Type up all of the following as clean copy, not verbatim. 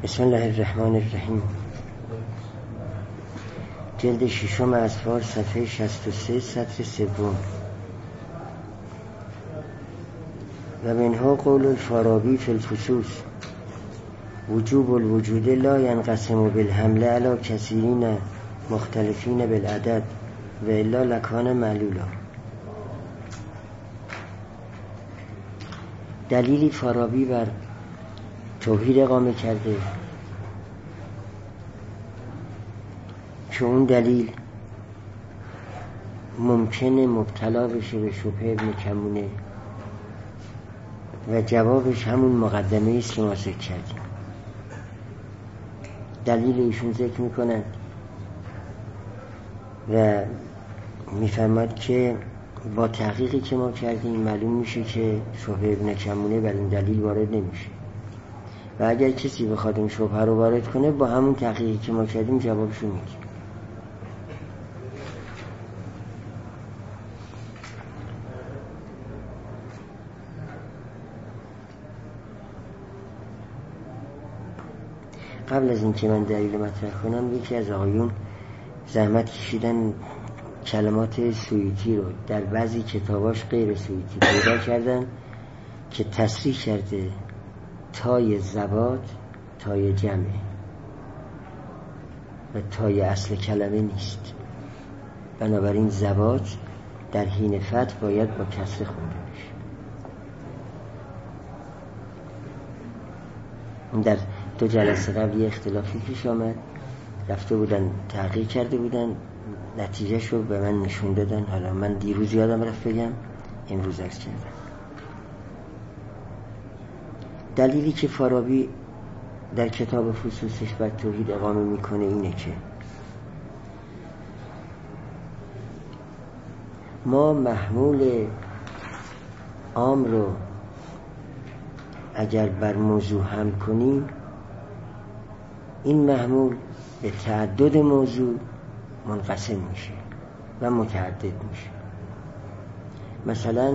بسم الله الرحمن الرحیم. جلد ششم اذکار صفحه 63 سطر سوم. و منها قول الفارابی فی الفصوص وجوب الوجود لا ينقسم بالحمل علی کثیرین مختلفین بالعدد و الا لکان معلولا. دلیلی فارابی بر توحید اقامه کرده که اون دلیل ممکنه مبتلا بشه به شبهه ابن کمونه و جوابش همون مقدمه است که ما ذکر کردیم. دلیل ایشون ذکر میکنن و میفرماد که با تحقیقی که ما کردیم معلوم میشه که شبهه ابن کمونه بر این دلیل وارد نمیشه و اگر کسی بخواد این شبهه رو وارد کنه با همون تحقیقی که ما کردیم جوابشو میگیم. قبل از اینکه من دلیل مطرح کنم یکی از آقایون زحمت کشیدن کلمات سویتی رو در بعضی کتاباش غیر سویتی پیدا کردن که تصریح کرده تای زباد تای جمعه و تای اصل کلمه نیست، بنابراین زباد در حین فتح باید با کسر خونده بشه. در دو جلسه قبل یه اختلافی پیش آمد، رفته بودن تحقیق کرده بودن، نتیجهش رو به من نشون دادن. حالا من دیروز یادم رفت بگم، امروز عرض کردم. دلیلی که فارابی در کتاب فصوصش بر توحید اقامه میکنه اینه که ما محمول عام رو اگر بر موضوع هم کنیم این محمول به تعدد موضوع منقسم میشه و متعدد میشه. مثلا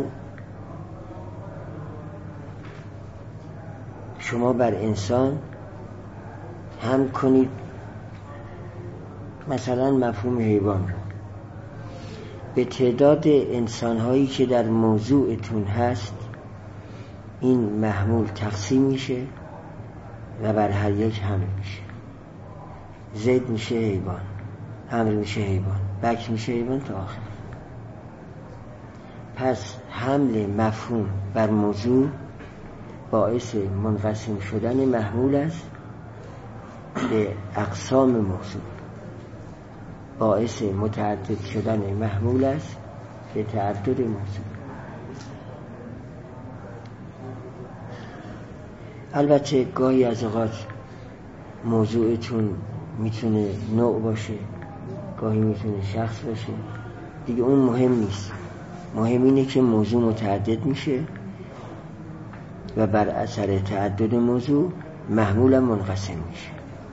شما بر انسان هم کنید مثلا مفهوم حیوان رو به تعداد انسانهایی که در موضوعتون هست، این محمول تقسیم میشه و بر هر یک حمل میشه. زید میشه حیوان، عمرو میشه حیوان، بکر میشه حیوان تا آخر. پس حمل مفهوم بر موضوع باعث منقسم شدن محمول است به اقسام موضوع، باعث متعدد شدن محمول است به تعدد موضوع. البته گاهی از اوقات موضوعتون میتونه نوع باشه، گاهی میتونه شخص باشه، دیگه اون مهم نیست. مهم اینه که موضوع متعدد میشه و بر اثر تعدد موضوع محمول منقسم میشه.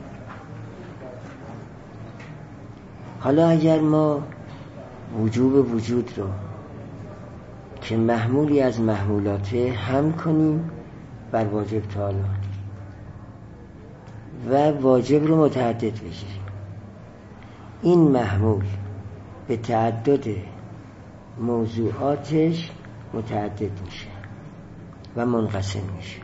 حالا اگر ما وجوب وجود رو که محمولی از محمولاته هم کنیم بر واجب تعالی و واجب رو متعدد بگیریم، این محمول به تعدد موضوعاتش متعدد میشه و منقسم میشه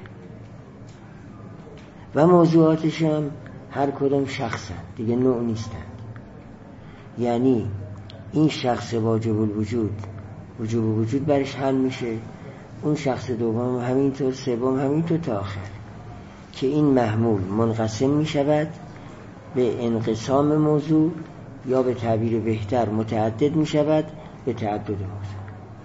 و موضوعاتش هم هر کدوم شخصن، دیگه نوع نیستن. یعنی این شخص واجب الوجود وجوب وجود برش حل میشه، اون شخص دوم همینطور، سوم همینطور تا آخر، که این محمول منقسم میشود به انقسام موضوع یا به تعبیر بهتر متعدد میشود به تعدد موضوع.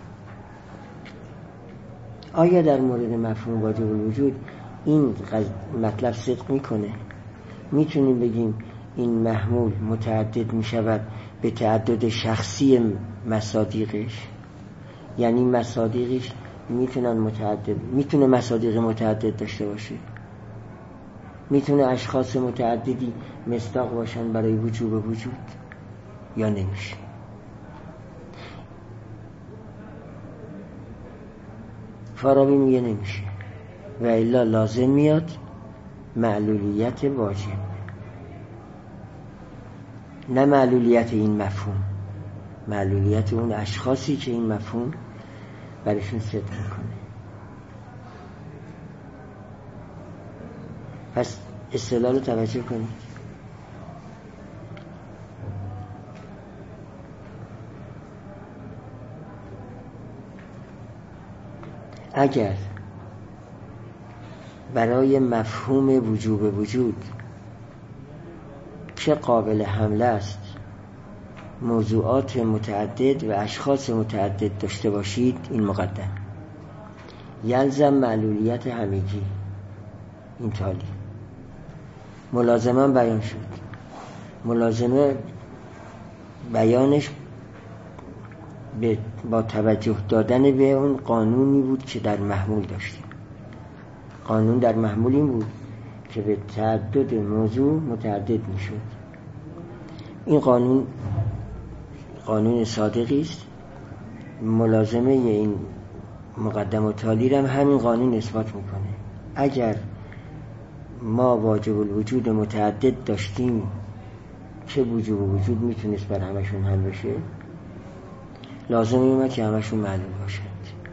آیا در مورد مفهوم واجب الوجود این مطلب صدق میکنه؟ میتونیم بگیم این محمول متعدد میشود به تعدد شخصی مصادیقش، یعنی مصادیقش میتونه مصادیق متعدد داشته باشه، میتونه اشخاص متعددی مصداق باشن برای وجوب وجود یا نمیشه؟ فارابی میگه نمیشه و الا لازم میاد معلولیت واجب، نه معلولیت این مفهوم، معلولیت اون اشخاصی که این مفهوم برشون صدق میکنه. پس اصطلاح رو توجه کنید. اگر برای مفهوم وجوب وجود که قابل حمله است موضوعات متعدد و اشخاص متعدد داشته باشید، این مقدم یلزم معلولیت همگی. این تالی ملازمه بیان شد. ملازمه بیانش با توجه دادن به اون قانونی بود که در محمول داشتیم. قانون در محمول این بود که به تعدد موضوع متعدد می شد. این قانون صادقی است. ملازمه این مقدم و تالی را همین قانون اثبات میکنه. اگر ما واجب الوجود متعدد داشتیم که وجوب وجود میتونست بر همشون حل بشه، لازم اومد که همشون معلوم باشند.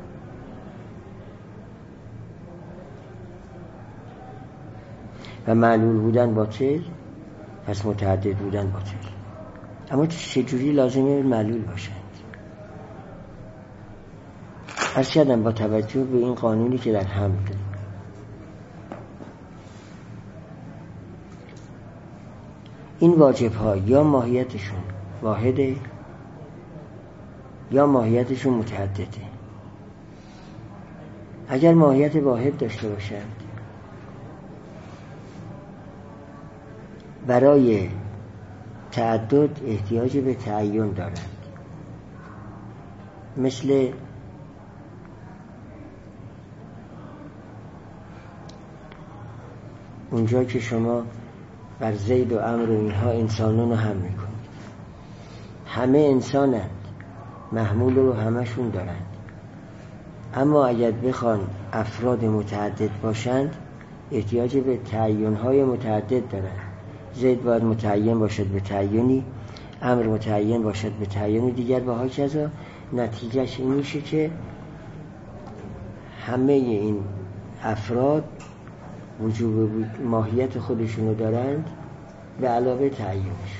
و معلول بودن باطل، پس متعدد بودن باطل. اما چجوری لازمه معلول باشند؟ عرض کردم با توجه به این قانونی که در حمل داریم. این واجب ها یا ماهیتشون واحده یا ماهیتشون متعدده. اگر ماهیت واحد داشته باشند، برای تعدد احتیاج به تعین دارند. مثل اونجا که شما بر زید و عمرو و اینها انسانون رو هم میکنید. همه انسانند، محمول رو همشون دارند. اما اگر بخوان افراد متعدد باشند، احتیاج به تعیین‌های متعدد دارند. زید باید متعین باشد به تعیینی، عمرو متعین باشد به تعیینی دیگر و هاکذا. نتیجهش این میشه که همه این افراد وجوب ماهیت خودشونو دارند به علاوه تعیینشون.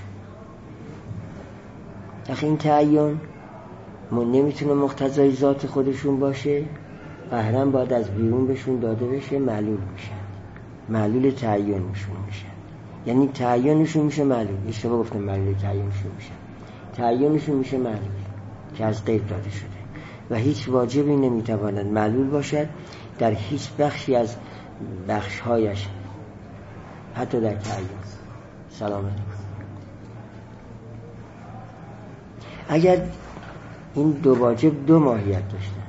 اخی این تعیین نمیتونه مقتضای ذات خودشون باشه، قهرن باید از بیرون بهشون داده بشه، معلول میشن، معلول تعیینشون میشن. یعنی تعیینشون میشه معلول. اشتباه گفتم، معلول تعیینشون میشه، تعیینشون میشه معلول که از غیب داده شده و هیچ واجبی نمیتواند معلول باشد در هیچ بخشی از بخشهایش، حتی در تعیین. سلام علیکم. اگر این دو واجب دو ماهیت داشتن،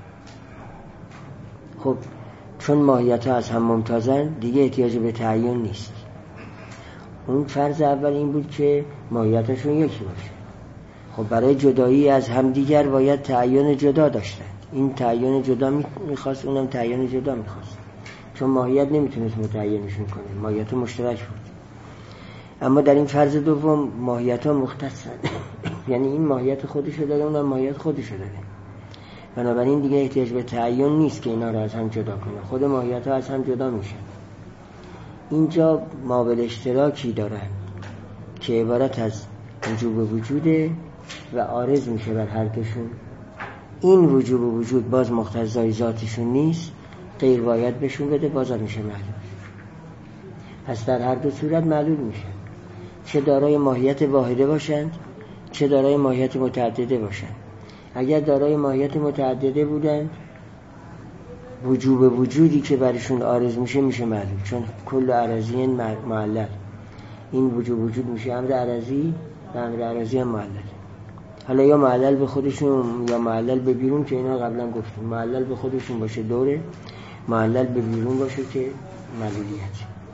خب چون ماهیت ها از هم ممتازن دیگه احتیاج به تعیین نیست. اون فرض اول این بود که ماهیتشون یکی باشه. خب برای جدایی از هم دیگر باید تعیین جدا داشتن. این تعیین جدا میخواست، اونم تعیین جدا میخواست، چون ماهیت نمیتونست متعینشون کنه، ماهیت مشترک بود. اما در این فرض دوم ماهیت ها مختصن یعنی این ماهیت خودشو داره، اونم ماهیت خودشو داره. بنابراین دیگه احتیاج به تعیین نیست که اینا رو از هم جدا کنه، خود ماهیت ها از هم جدا میشن. اینجا مابل اشتراکی دارن که عبارت از وجوب وجوده و عارض میشه بر هر دوشون. این وجوب وجود باز مقتضای ذاتشون نیست، غیر باید بهشون بده، باز میشه معلول. پس در هر دو صورت معلول میشه، چه دارای ماهیت واحده باشند چه دارای ماهیت متعدده باشند. اگر دارای ماهیت متعدده بودند، وجوب وجودی که برشون عارض میشه میشه معلول، چون کل عرضی معلل. این وجوب وجود میشه امر عرضی و امر عرضی هم معلل. حالا یا معلل به خودشون یا معلل به بیرون، که اینا قبلا گفتیم. معلل به خودشون باشه دوره، معلل به بیرون باشه که معلولیت.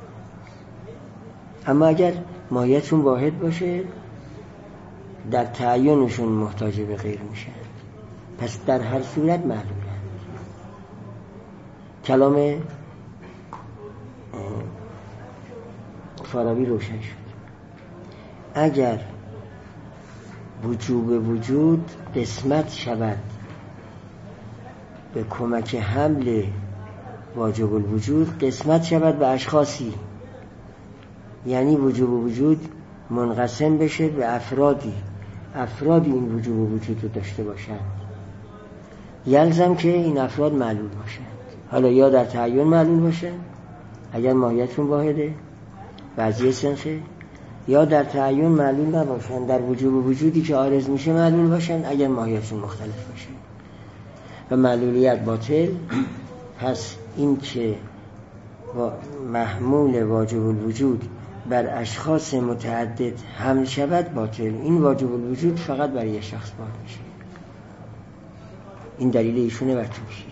اما اگر ماهیتشون واحد باشه، در تعیینشون محتاج به غیر میشه، پس در هر صورت معلوله. کلام فارابی روشن شد. اگر وجوب وجود قسمت شود به کمک حمل واجب الوجود، قسمت شود به اشخاصی، یعنی وجوب وجود منقسم بشه به افرادی این وجوب وجود رو داشته باشند، یلزم که این افراد معلول باشند. حالا یا در تعین معلول باشند اگر ماهیتشون واحده بعضی سنخه، یا در تعین معلول نباشند، در وجوب وجودی که عارض میشه معلول باشند اگر ماهیتشون مختلف باشه و معلولیت باطل. پس این که محمول واجب الوجود بر اشخاص متعدد حمل شود باطل، این واجب الوجود فقط برای یک شخص بار میشه. این دلیل ایشونه بر تو بشید.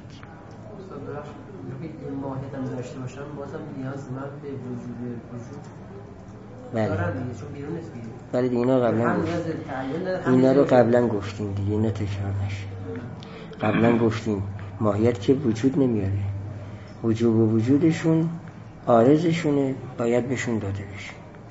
این ماهیت هم داشته باشم بازم نیازمند به وجود وجود دارم دیگه، چون بیرون نیست بیرون. بله دیگه اینا رو قبلا گفتیم دیگه، اینا تکرار نشه. قبلا گفتیم ماهیت که وجود نمیاره، وجوب و وجودشون عارضشونه، باید بهشون داده بشه.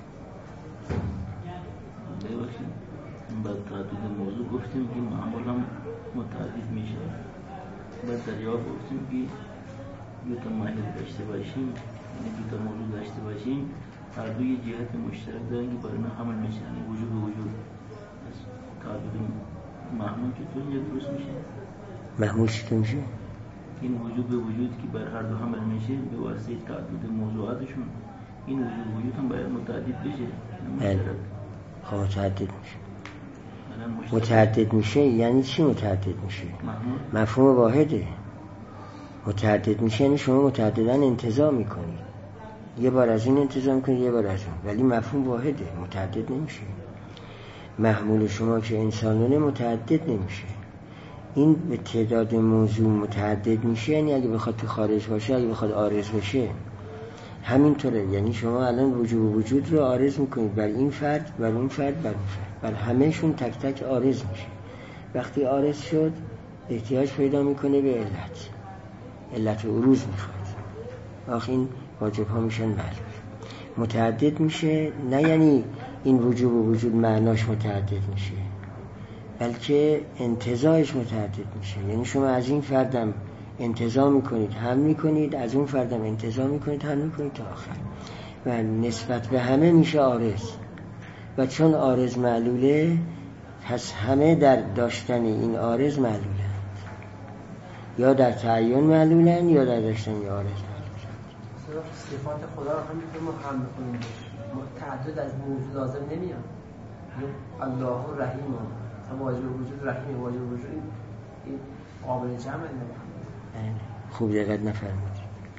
بعد تعدد موضوع گفتیم که معمولا متعدد میشه. بعد در جواب گفتیم که دو تا ماهیت داشته باشیم، یعنی دو تا موضوع داشته باشیم، هر دوی جهت مشترک دارن که برای حمل میشه، یعنی وجود و وجود. تعدد محمول چطور اینجا درست میشه؟ محمول چطور میشه؟ این وجود به وجود که بر هر دو حمل میشه به واسطه تعدد موضوعاتشون، این وجود و وجود هم باید متعدد بشه، مشترک. خب متعدد میشه. متعدد میشه یعنی چی متعدد میشه؟ مفهوم واحده. متعدد میشه یعنی شما متعدداً انتزاع میکنید، یه بار از این انتزاع میکنید یه بار از اون، ولی مفهوم واحده، متعدد نمیشه. محمول شما که انسانونه متعدد نمیشه. این به تعداد موضوع متعدد میشه، یعنی اگه بخواد تو خارج باشه، اگه بخواد عارض بشه همینطوره. یعنی شما الان وجود رو عارض میکنید بر این فرد، بر اون فرد، بر اون فرد، بر همهشون تک تک عارض میشه. وقتی عارض شد احتیاج پیدا میکنه به علت عروض میخواد. آخه این واجب ها میشن معلوم. متعدد میشه نه یعنی این وجوب و وجود معناش متعدد میشه، بلکه انتزاعش متعدد میشه. یعنی شما از این فردم انتزاع میکنید هم میکنید، از اون فردم انتزاع میکنید هم میکنید تا آخر، و نسبت به همه میشه عارض. و چون عارض معلوله پس همه در داشتن این عارض معلولند، یا در تعین معلولند یا در داشتن این عارض معلولند. صفات خدا رو همینطور ما هم میکنیم، تعدد از موجود لازم نمیاد. الله رحیم واجب وجود، رحیم واجب وجود، این قابل جمع نمیشه. خوب دقت نفرمودید.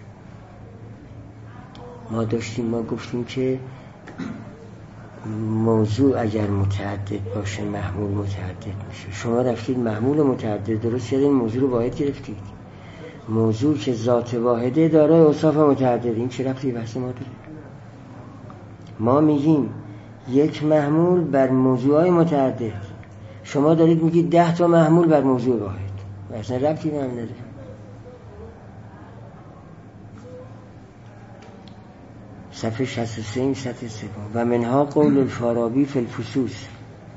ما گفتیم که موضوع اگر متعدد باشه محمول متعدد میشه. شما رفتید محمول متعدد درست کردین، موضوع رو واحد گرفتید. موضوع که ذات واحده داره اوصاف متعدد، این چه ربطی بحث ما داره؟ ما میگیم یک محمول بر موضوعهای متعدد، شما دارید میگید 10 تا محمول بر موضوع واحد، اصلا ربطی به هم نداره. صفحه 63 این سطح سوم. و منها قول الفارابی فی الفصوص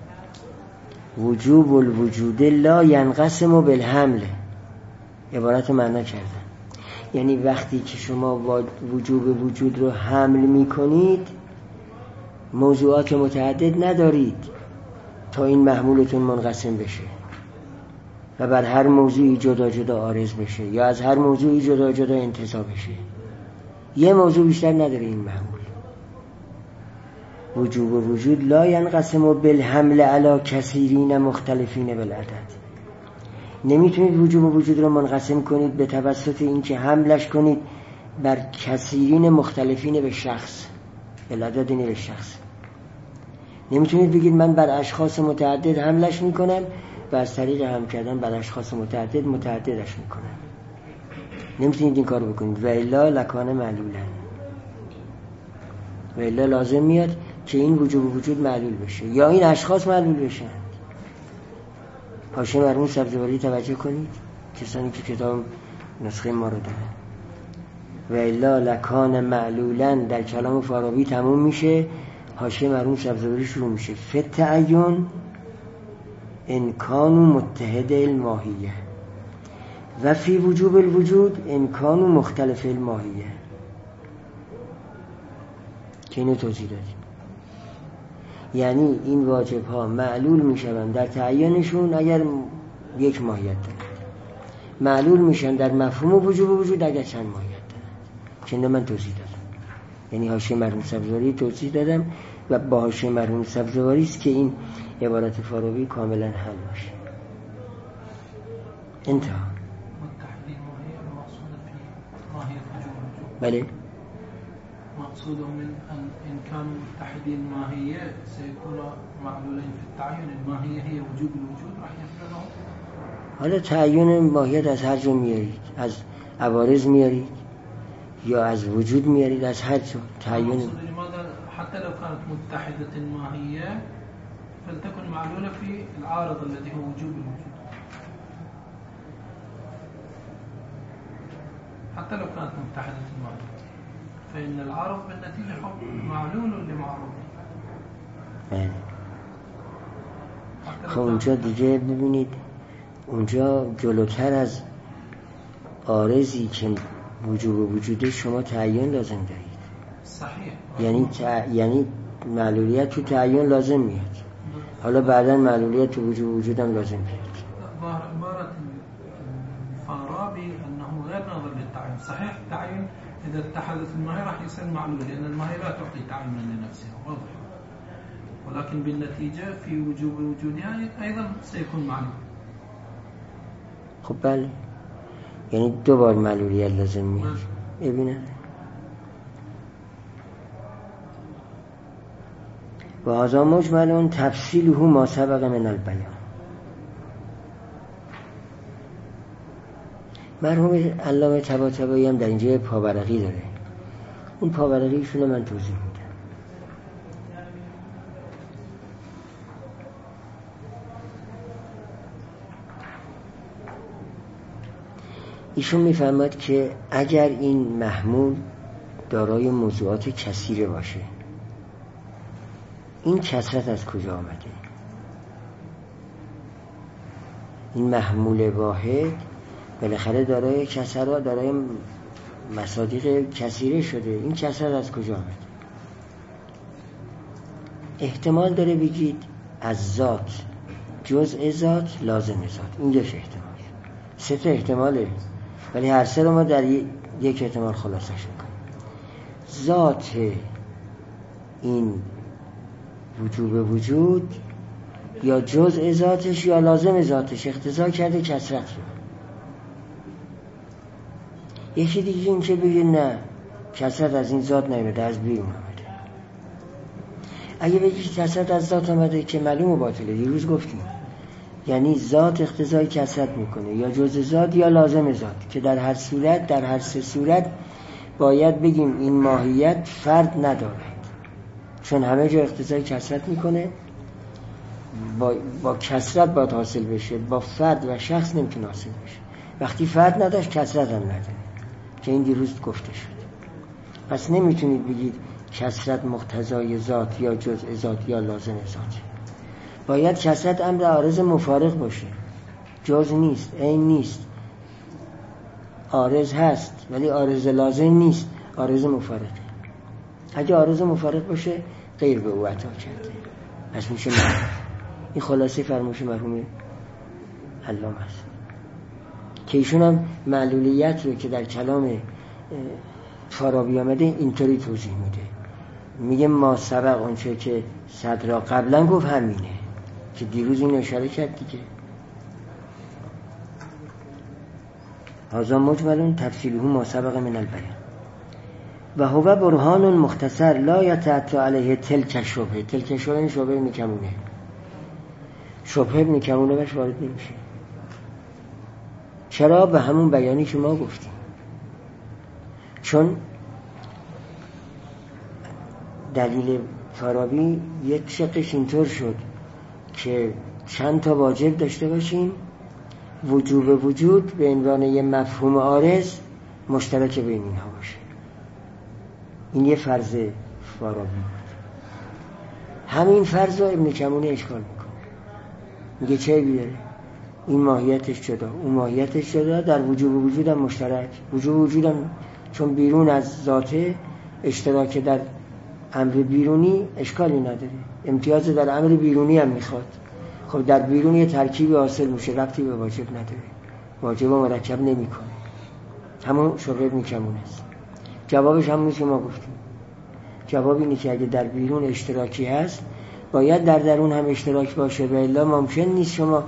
وجوب الوجود لا ینقسم بالحمل. عبارت معنا کردن یعنی وقتی که شما وجوب وجود رو حمل میکنید موضوعات متعدد ندارید تا این محمولتون منقسم بشه و بر هر موضوعی جدا جدا عارض بشه یا از هر موضوعی جدا جدا انتزاع بشه. یه موضوع بیشتر نداره این محمول. وجوب و وجود لا ینقسم بالحمل علی کثیرین مختلفین بالعدد. نمیتونید وجوب و وجود رو منقسم کنید به توسط این که حملش کنید بر کثیرین مختلفین به شخص، بالعدد نه به شخص. نمیتونید بگید من بر اشخاص متعدد حملش میکنم و از طریق حمل کردن بر اشخاص متعدد متعددش میکنم. نمیتونید این کارو بکنید و الا لکان معلولا، و الا لازم میاد که این وجوب وجود معلول بشه یا این اشخاص معلول بشن. حاشیه مرحوم سبزواری توجه کنید، کسانی که کتاب نسخه ما رو دارن. و الا لکان معلولا در کلام فارابی تموم میشه، حاشیه مرحوم سبزواری شروع میشه فتعین انکانو متحد الماهیه و فی وجوب الوجود انکانو مختلف الماهیه، که اینو توضیح دادیم. یعنی این واجب ها معلول میشن در تعیینشون اگر یک ماهیت دارن، معلول میشن در مفهوم وجوب وجود اگر چند ماهیت دارن، که اینو من توضیح دادم. یعنی حاشیه مرحوم سبزواری توضیح دادم و با حاشیه مرحوم سبزواری است که این عبارت فارابی کاملا حل باشه. انتها. بله. مقصود من إن كانوا متحدين الماهية سيكون معلولين في التعيين. الماهية هي وجوب الوجود راح يفعله. حالا تعیین ماهیت از هر جا میارید، از عوارض میارید یا از وجود میارید، از هر جا تعیین. لماذا حتى لو كانت متحدة الماهية فلتكن معلولة في العارض الذي هو وجوب الوجود. حتى لو كانت متحدة الماهية فإن العارض بالنتيجة معلول لمعروضه. خب اونجا دیگه ببینید، اونجا جلوتر از عارضی که وجوب وجوده شما تعیین لازم دارید. صحیح. یعنی معلولیت تو تعیین لازم میاد، حالا بعدا معلولیت تو وجوب وجودم لازم میاد. عبارة الفارابي أنه غير ناظر للتعيين. صحيح التعيين إذا اتحدت الماهية راح يصير معلول، لأن الماهية لا تعطي تعيينا لنفسها، واضح. ولكن بالنتيجة في وجوب وجودها أيضا سيكون معلول. خب بله، یعنی دو بار معلولیت لازم میاد. ببینه و هذا مجمل تفصیله ما سبق من البیان. مرحوم علامه طباطبایی هم در اینجا پاورقی داره، اون پاورقیشون رو من توضیح میدم. ایشون میفرماد که اگر این محمول دارای موضوعات کثیره باشه، این کثرت از کجا آمده؟ این محمول واحد بالاخره دارای کثرات، دارای مصادیق کثیره شده، این کثرت از کجا آمده؟ احتمال داره بگید از ذات، جزء ذات، لازم ذات. این یک احتمال، سه تا احتماله، ولی هر سه رو ما در یک احتمال خلاصش میکنیم. ذات این وجوب وجود یا جزء ذاتش یا لازم ذاتش اقتضا کرده کثرت رو. یکی دیگه این که بگه نه کثرت از این ذات نیامده، از بیرون آمده. اگه بگی کثرت از ذات آمده که معلوم و باطله، دیروز گفتیم، یعنی ذات اقتضای کثرت میکنه، یا جزء ذات یا لازم ذات، که در هر صورت، در هر سه صورت باید بگیم این ماهیت فرد ندارد، چون همه جا اقتضای کثرت میکنه. با کثرت باید حاصل بشه، با فرد و شخص نمیتونه حاصل بشه. وقتی فرد نداشت کثرت هم نداره، که این دیروز گفته شد. پس نمیتونید بگید کثرت مقتضای ذات یا جزء ذات یا لازم ذات. باید کثرت امر عارض مفارق باشه، جز نیست، عین نیست، عارض هست ولی عارض لازم نیست، عارض مفارقه. اگه عارض مفارق باشه غیر به او عطا کرده، پس میشه معلول. این خلاصه فرموش مرحوم علامه است که ایشون هم معلولیت رو که در کلام فارابی آمده اینطوری توضیح میده. میگه ما سبق اونچه که صدرا قبلا گفت همینه که دیروز این اشاره کرد دیگه. هذا مجمل تفصیله ما سبق من البیان و هو برهان مختصر لا یتعطی علیه تلک شبهه. تلک شبهه این شبهه میکمونه، شبهه میکمونه بهش وارد نمیشه. چرا؟ به همون بیانی که ما گفتیم، چون دلیل فارابی یک شقش اینطور شد که چند تا واجب داشته باشیم، وجوب وجود به عنوان یه مفهوم عارض مشترک بین اینها باشه. این یه فرض فارابی بود. همین فرض رو ابن کمونه اشکال میکنه، میگه چه بیاره؟ این ماهیتش جدا، اون ماهیتش جدا، در وجوب و وجود هم مشترک. وجوب و وجود هم چون بیرون از ذاته، اشتراک در امر بیرونی اشکالی نداره، امتیاز در امر بیرونی هم میخواد. خب در بیرون یه ترکیبی حاصل میشه، ربطی به واجب نداره، واجب و مرکب نمیکنه. همون شبه ابن کمونه است. جوابش همونی که ما گفتیم. جواب اینه که اگه در بیرون اشتراکی هست باید در درون هم اشتراک باشه، و الا ممکن نیست شما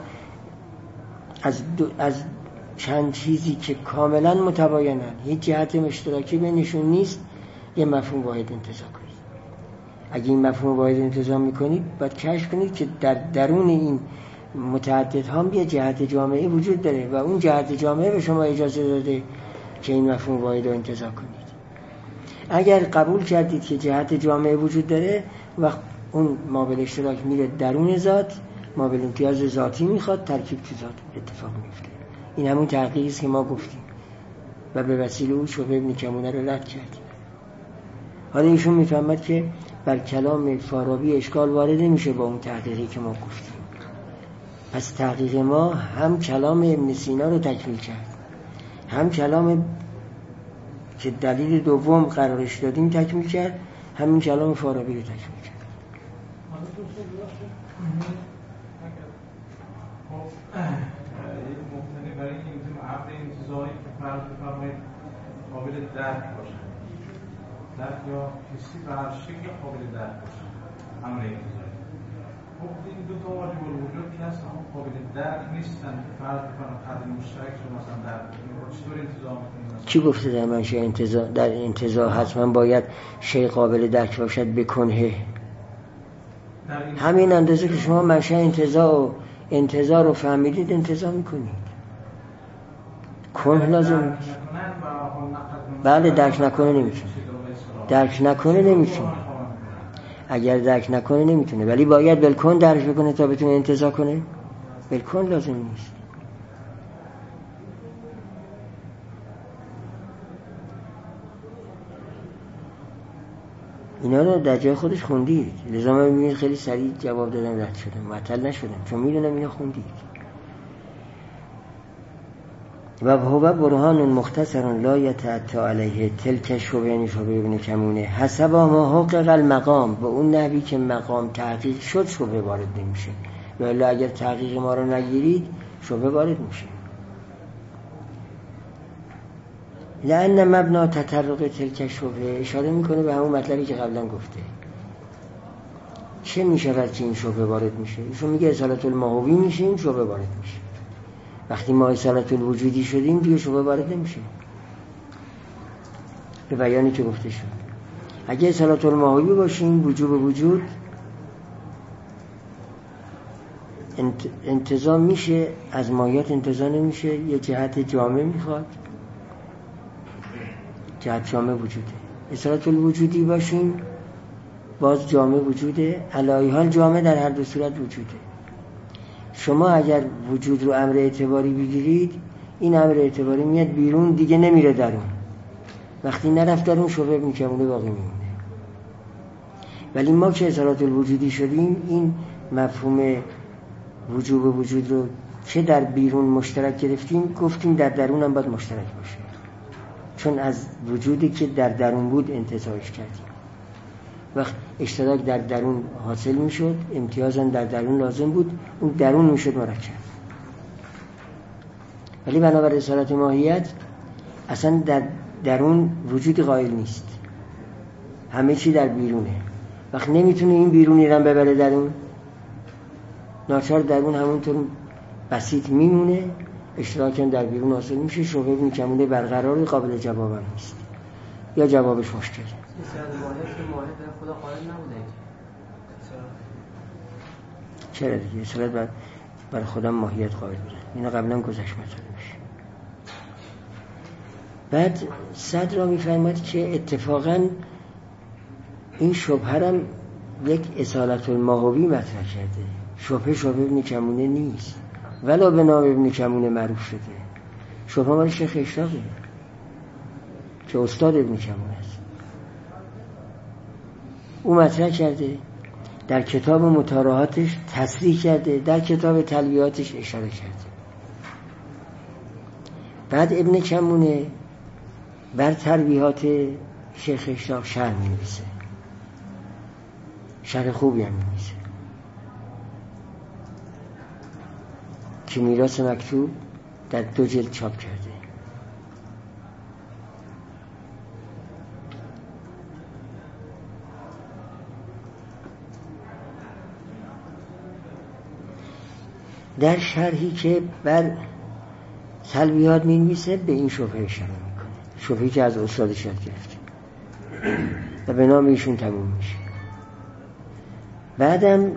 از چند چیزی که کاملا متباینن، هیچ جهت اشتراکی بینشون نیست، یه مفهوم واحد انتزاع کنید. اگه این مفهوم واحد انتزاع میکنید باید کشف کنید که در درون این متعدد هم یه جهت جامعه وجود داره و اون جهت جامعه به شما اجازه داده که این مفهوم واحد رو انتزاع کنید. اگر قبول کردید که جهت جامعه وجود داره، وقت اون مابل اشتراک میره درون ذات، مابل امتیاز ذاتی میخواد، ترکیب تو ذات اتفاق میفته. این همون تحقیقی است که ما گفتیم و به وسیله او شبه ابن کمونه رو رد کردیم. حالا ایشون میفهمد که بر کلام فارابی اشکال وارد نمیشه با اون تحقیقی که ما گفتیم. پس تحقیق ما هم کلام ابن سینا رو تکمیل کرد، هم کلام که دلیل دوم قرارش دادیم تکمیل کرد، همین کلام فارابی رو تکمیل کرد. ممکنه برای اینکه میتونیم عقد انتزاعی که فرض بفرمایید قابل درک باشه، درک یا حسی به هر شکل قابل درک باشه، امر انتزاعی. خب این دو تا واجب الوجود که هست اما قابل درک نیستن که فرض بفرمایید حد مشترک رو مثلا درک کنیم. چطور انتزاع می‌کنیم؟ کی گفته در منشأ انتزاع در انتزاع حتما باید شی قابل درک باشد بکنه؟ همین اندازه که شما منشأ انتزاع رو فهمیدید انتزاع میکنید. کنه لازم بله درک نکنه نمیتونه، درک نکنه نمیتونه. اگر درک نکنه نمیتونه، ولی باید بالکن درک بکنه تا بتونه انتزاع کنه. بالکن لازم نیست. اینا رو در جای خودش خوندید، لذا من میبینید خیلی سریع جواب دادم، رد شدم، معطل نشدم، چون میدونم اینا خوندید. و هو برهان مختصر لا یتعطی علیه تلک شبه، یعنی شبه ابن کمونه، حسب ما حقق المقام، به اون نحوی که مقام تحقیق شد شبه وارد نمیشه، ولی اگر تحقیق ما رو نگیرید شبه وارد میشه. لأن مبنا تطرق تلک شبه اشاره میکنه به همون مطلبی که قبلا گفته. چه میشود که این شبه وارد میشه؟ ایشون میگه اصالت الماهوی میشیم، شبه وارد میشه. وقتی ما اصالت الوجودی شدیم دیگه شبه وارد نمیشه، به بیانی که گفته شد. اگه اصالت الماهوی باشیم، وجوب وجود انتزاع میشه، از ماهیت انتزاع نمیشه، یه جهت جامع میخواد، جهت جامع وجوده. اصالت الوجودی باشیم باز جامع وجوده، علایه حال جامع در هر دو صورت وجوده. شما اگر وجود رو امر اعتباری بگیرید، این امر اعتباری میاد بیرون، دیگه نمیره درون. وقتی نرفت درون شبه ابن کمونه باقی میمونه. ولی ما که اصالت الوجودی شدیم، این مفهوم وجوب و وجود رو که در بیرون مشترک گرفتیم، گفتیم در درون هم باید مشترک باشه، چون از وجودی که در درون بود انتزاعش کردیم. وقت اشتراک در درون حاصل میشد، امتیازم در درون لازم بود، اون درون میشد مرکب. ولی بنابر اصالت ماهیت اصلا در درون وجود قائل نیست، همه چی در بیرونه. وقت نمیتونه این بیرونی رو ببره درون، ناچار درون همونطور بسیط میمونه، اشتراکم در بیرون حاصل میشه، شبه ابن کمونه برقرار، قابل جواب هم نیست یا جوابش مشکله. خدا قائل نبوده. چرا دیگه؟ اصالت بر خودم ماهیت قائل بودن، اینا قبلا گذشت مثلا میشه. بعد صدر را میفرماد که اتفاقا این شبهه هم یک اصالت الماهوی مطرح کرده. شبهه ابن کمونه نیست، ولا به نام ابن کمونه معروف شده. شبهه مال شیخ اشراقه. که استاد ابن کمون است. او مطرح کرده، در کتاب مطالعاتش تصریح کرده، در کتاب تلویحاتش اشاره کرده. بعد ابن کمونه بر تلویحات شیخ اشراق شرح می‌نویسه، شرح خوبی هم می‌نویسه که میراث مکتوب در 2 جلد چاپ کرده. در شرحی که بر تلویحات می‌نویسه به این شبهه اشاره میکنه، شبهه‌ای که از استادش یاد گرفته و به نام ایشون تموم میشه. بعدم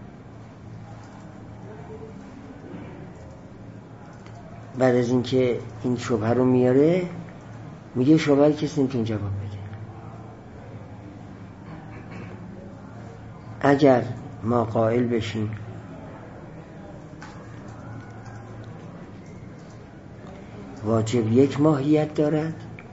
بعد از اینکه این شبهه رو میاره میگه شبهه کسی نمیتونه جواب بده. اگر ما قائل بشیم واجب یک ماهیت دارد،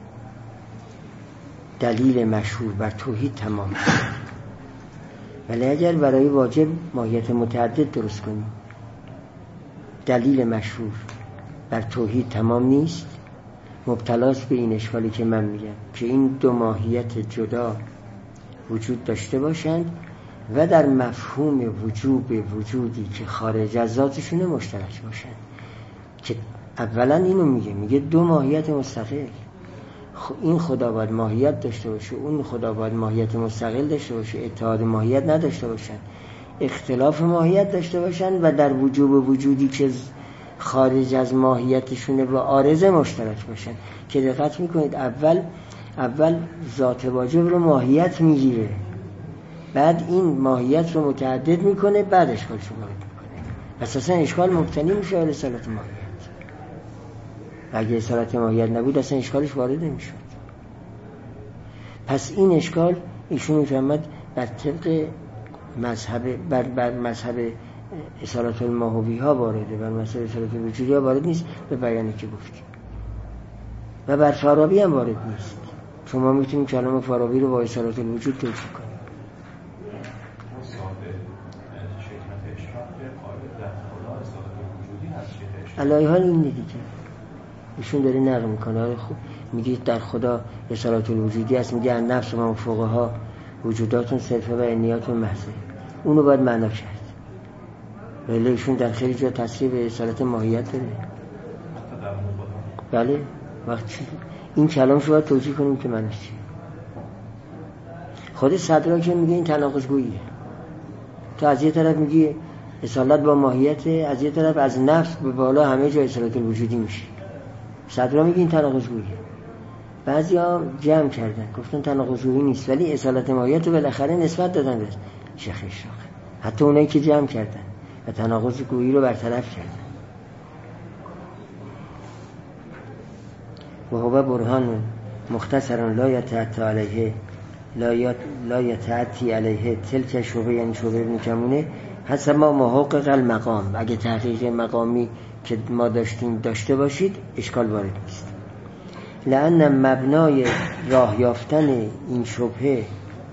دلیل مشهور بر توحید تمام است. ولی اگر برای واجب ماهیت متعدد درست کنیم، دلیل مشهور بر توحید تمام نیست، مبتلاست به این اشکالی که من میگم که این 2 ماهیت جدا وجود داشته باشند و در مفهوم وجوب وجودی که خارج از ذاتشونه مشترک باشند. که اولا اینو میگه 2 ماهیت مستقل، این خدا باید ماهیت داشته باشه، اون خدا باید ماهیت مستقل داشته باشه، اتحاد ماهیت نداشته باشن، اختلاف ماهیت داشته باشن و در وجوب وجودی که خارج از ماهیتشونه و عارضه مشترک باشن. که دقت میکنید اول ذات واجب رو ماهیت میگیره، بعد این ماهیت رو متعدد میکنه، بعد اشکالش رو وارد میکنه. اساسا اشکال مبتنی میشه بر اصالت ماهیت. اگه اصالت ماهیت نبود اصلا اشکالش وارد نمیشد. پس این اشکال ایشون میفهمد بر طبق بر مذهب اصالت الماهوی ها وارده، بر مذهب اصالت الوجودی ها وارد نیست به بیانی که گفتیم، و بر فارابی هم وارد نیست، چون ما میتونیم کلام فارابی رو با اصالت الوجود توجیه کنیم. علیه حال این دیگه ایشون داره نقل میکنه. خب میگید در خدا اصالت الوجودی هست، میگه نفس و فوقها وجوداتون صرفه و انیاتون محضه، اونو باید معنا کرد. ولی ایشون در خیلی جا تصریح به اصالت ماهیت داره. بله، وقتی این کلامشو باید توجیه کنیم که معنیش چیه. خود صدراک میگه این تناقض گوییه. تو از یه طرف میگی اصالت با ماهیت، از یه طرف از نفس به بالا همه جا اصالت الوجودی میشه. صدرا میگه این تناقض گوییه. بعضی ها جمع کردن گفتن تناقض گویی نیست، ولی اصالت ماهیت رو بالاخره نسبت دادن به شیخ اشراق، حتی اونایی که جمع کردن و تناقض گویی رو برطرف کردن. و هو برهان مختصرا لا یتعتی علیه لا یتعتی علیه تلک شبه، یعنی شبه ابن کمونه حسب ما محقق المقام. اگه تحقیق مقامی که ما داشته باشید اشکال وارد نیست. لأن مبنای راه یافتن این شبهه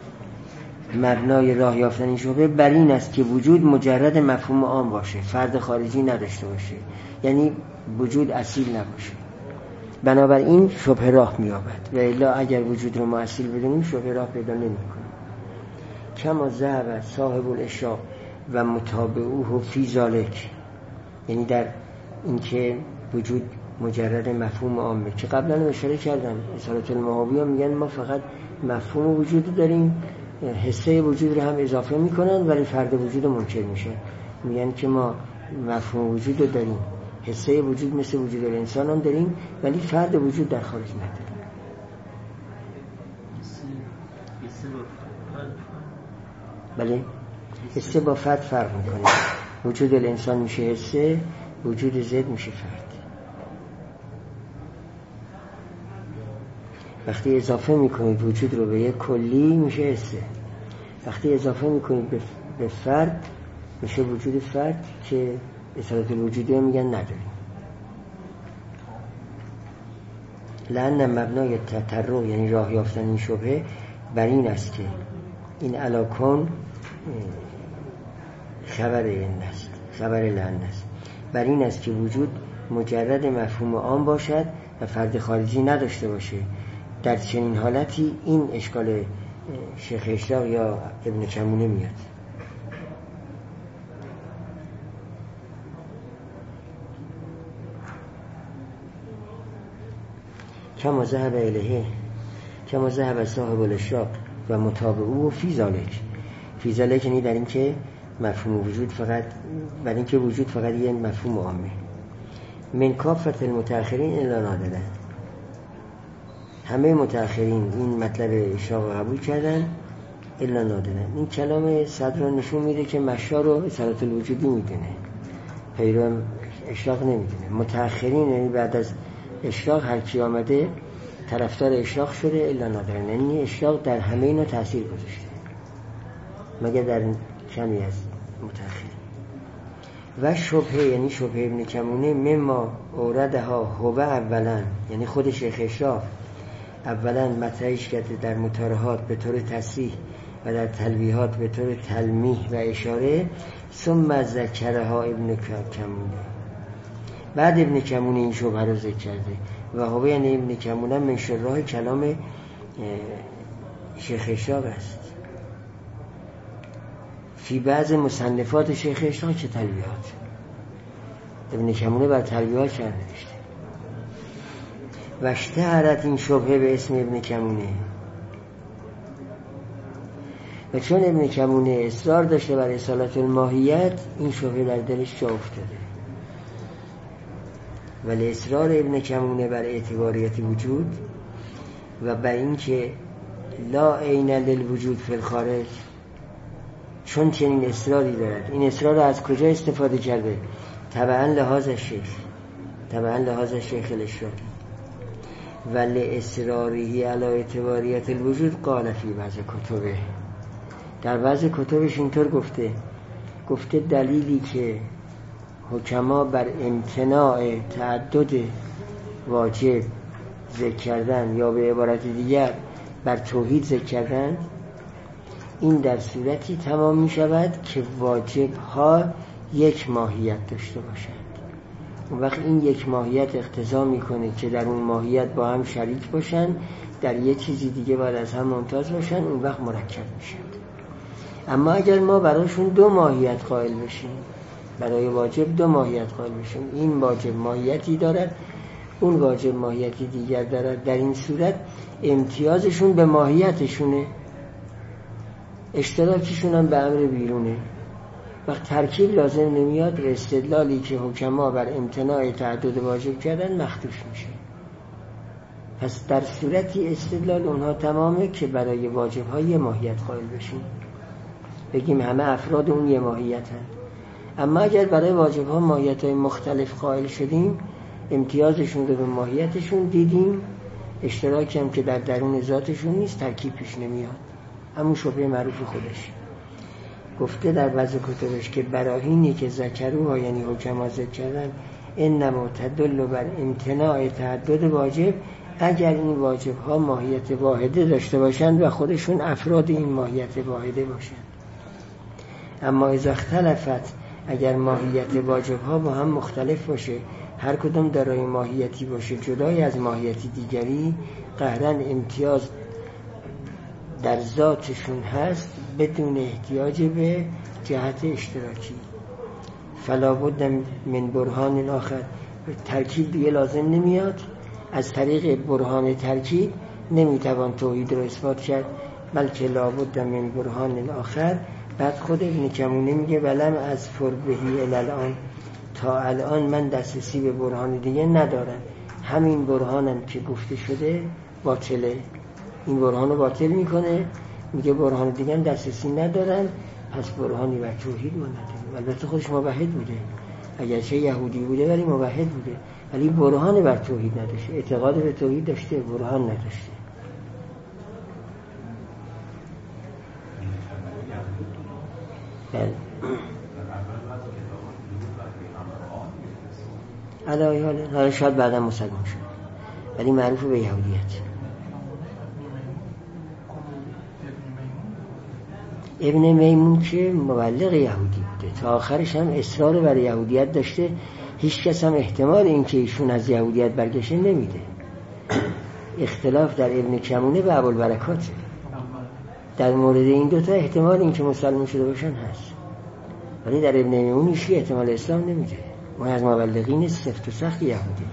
بر این است که وجود مجرد مفهوم عام باشه، فرد خارجی نداشته باشه، یعنی وجود اصیل نباشه. بنابراین شبهه راه می‌یابد، و الا اگر وجود رو ما اصیل بدونیم شبهه راه پیدا نمی‌کنه. کما ذهب صاحب الاشراق و متابعوه فی ذالک، یعنی در اینکه وجود مجرد مفهوم عامه، که قبلا اشاره کردم اصالت الماهوی ها میگن ما فقط مفهوم وجود داریم، حسه وجود رو هم اضافه میکنن ولی فرد وجود منکر میشه. میگن که ما مفهوم وجود رو داریم، حسه وجود مثل وجود انسان هم داریم، ولی فرد وجود در خارج نداریم. بله، حسه با فرد فرق میکنه. وجود انسان میشه حسه، وجود ذات میشه فرد. وقتی اضافه میکنید وجود رو به یک کلی میشه حسه، وقتی اضافه میکنید به فرد میشه وجود فرد که اصالت الوجودی ها میگن نداریم. لأن مبنای تطرق یعنی راه یافتن این شبهه بر این است که این علاکن خبر این است، خبر لأن است، بر این است که وجود مجرد مفهوم عام باشد و فرد خارجی نداشته باشه. در چنین حالتی این اشکال شیخ اشراق یا ابن کمونه میاد. کما ذهب الیه، کما ذهب صاحب الاشراق و متابعو فی ذالک. فی ذالک یعنی در این که مفهوم وجود فقط، بر این که وجود فقط یه مفهوم عامه. من کافت المتأخرین الا نادرن، همه متأخرین این مطلب اشراق قبول کردن الا نادرن. این کلام صدر نشون میده که مشا رو اصالت الوجودی میدونه، پیرو اشراق نمیدونه. متأخرین یعنی بعد از اشراق هر کی آمده طرفدار اشراق شده الا نادرن، یعنی اشراق در همه اینا تأثیر گذاشته مگر در کمی از متأخر. و شبهه یعنی شبهه ابن کمونه مما اوردها هو اولا، یعنی خود شیخ اشراق اولا مطرحش کرده در مطارحات به طور تصریح و در تلویحات به طور تلمیح و اشاره، ثم ذکرها ابن کمونه، بعد ابن کمونه این شبهه رو ذکر کرده. و هو یعنی ابن کمونه من شراح کلام شیخ اشراق است. فی بعض مصنفات شیخ اشراق چه تلویحات، ابن کمونه بر تلویحات چه نوشته. و اشتهرت این شبهه به اسم ابن کمونه، و چون ابن کمونه اصرار داشته بر اصالت الماهیت، این شبهه در دلش جا افتاده. ولی اصرار ابن کمونه بر اعتباریت وجود و بر این که لا عین للوجود فی الخارج، چون چنین اصراری دارد، این اصرار را از کجا استفاده کرده؟ طبعا لحاظ شیخ، طبعا لحاظ شیخ الاشراقی. ولی اصراری علی اعتباریت الوجود قال فی بعض کتبه، در بعض کتبش اینطور گفته دلیلی که حکما بر امتناع تعدد واجب ذکر کردن یا به عبارت دیگر بر توحید ذکر کردن، این در صورتی تمام می شود که واجب ها یک ماهیت داشته باشند. اون وقت این یک ماهیت اقتضا می کنه که در اون ماهیت با هم شریک باشند، در یک چیزی دیگه باید از هم ممتاز باشند، اون وقت مرکب میشند. اما اگر ما برایشون دو ماهیت قائل بشیم، برای واجب دو ماهیت قائل بشیم، این واجب ماهیتی دارد، اون واجب ماهیتی دیگر دارد، در این صورت امتیازشون به ماهیتشونه، اشتراکشون هم به امر بیرونه. وقت ترکیب لازم نمیاد و استدلالی که حکما بر امتناع تعدد واجب کردن مخدوش میشه. پس در صورتی استدلال اونها تمامه که برای واجب ها یه ماهیت قائل بشیم، بگیم همه افراد اون یه ماهیت هست. اما اگر برای واجب ها ماهیت های مختلف قائل شدیم، امتیازشون رو به ماهیتشون دیدیم، اشتراکی هم که در درون ذاتشون نیست، ترکیب پیش نمیاد. همون شبهه معروف خودش گفته در بعض کتبش که براهینی که ذکروها یعنی حکما ذکر کردن انما تدل بر امتناع تعدد واجب، اگر این واجب ها ماهیت واحده داشته باشند و خودشون افراد این ماهیت واحده باشند. اما اذا اختلفت، اگر ماهیت واجب ها با هم مختلف باشه، هر کدوم دارای ماهیتی باشه جدای از ماهیتی دیگری، قهرن امتیاز در ذاتشون هست بدون احتیاج به جهت اشتراکی. فلا بد من برهان آخر، ترکیب دیگه لازم نمیاد، از طریق برهان ترکیب نمیتوان توحید رو اثبات کرد، بلکه لا بد من برهان آخر. بعد خود ابن کمونه میگه ولم از فربهی الان، تا الان من دسترسی به برهان دیگه ندارم، همین برهانم که گفته شده باطله، این برهان رو باطل میکنه، میگه برهان دیگه دسترسی ندارم، پس برهانی بر توحید ما نداریم. البته خودش موحد بوده، اگرچه یهودی بوده ولی موحد بوده، ولی برهان بر توحید نداشته، اعتقاد به توحید داشته، برهان نداشته. بله الهی حالا شاید بعدا مسلمان شد. ولی معروف به یهودیت. ابن میمون که مبلغ یهودی بوده، تا آخرش هم اصرار بر یهودیت داشته، هیچ کس هم احتمال این که ایشون از یهودیت برگشه نمیده. اختلاف در ابن کمونه و ابوالبرکاته. در مورد این دوتا احتمال این که مسلمان شده باشن هست، ولی در ابن میمون ایشی احتمال اسلام نمیده. ما از مبلغین سفت و سخت یهودی.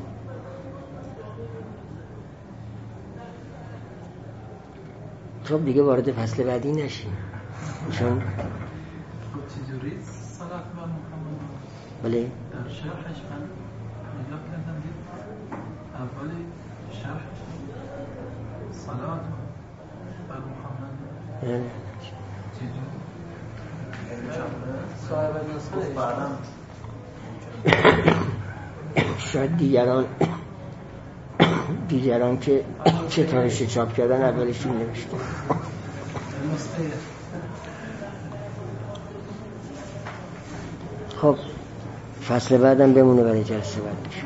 خب دیگه وارد فصل بعدی نشیم، چون چجوری صلات بر محمد؟ بله در شرحش من نگاه کردم دید اول شرحش صلات بر محمد چجوری؟ صاحب نسخه بعدم شاید دیگران که چطورش چاپ کردن اولش این نوشته. خب فصل بعدم بمونه برای جلسه بعد.